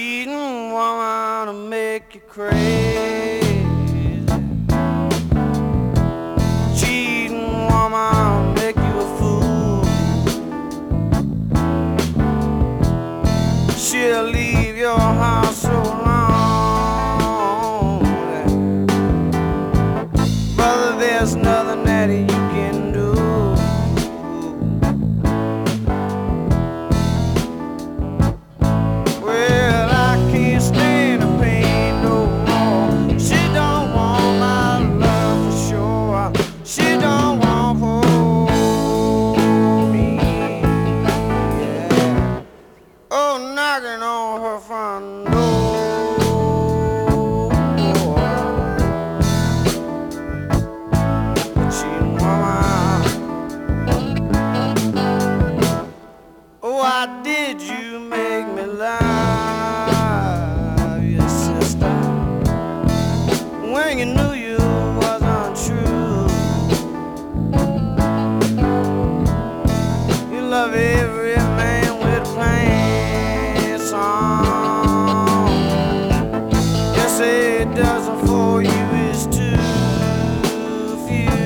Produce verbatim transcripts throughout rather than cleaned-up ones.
cheating woman to make you crazy. Cheating woman make you a fool. She'll leave your house so long, brother, there's nothing that you can do. Well, I can't stand the pain no more. She don't want my love for sure. She don't want for me, yeah. Oh, knocking on her front door. Cheating woman. Oh, why did you make me love you, sister, when you knew you wasn't true? You love every man with a plain song. You say it doesn't for you is too few.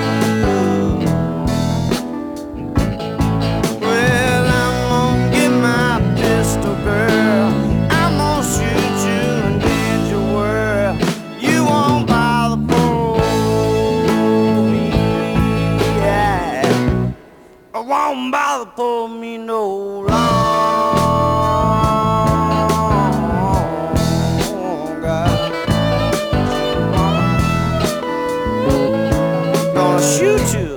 Well, I'm gonna get my pistol, girl. I'm gonna shoot you and end your world. You won't bother for me, yeah. I won't bother for me no longer. Gonna shoot you.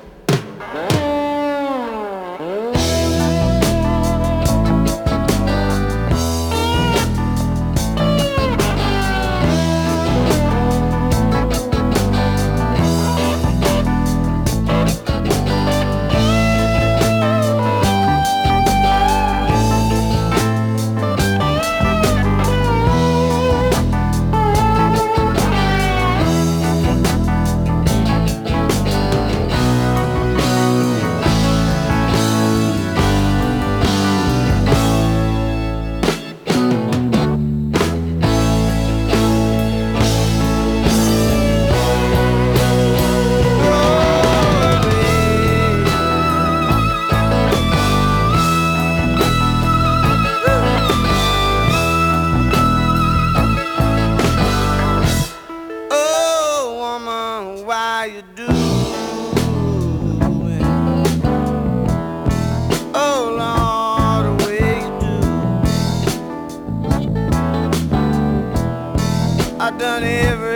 Why you do it? Oh Lord, the way you do. I done every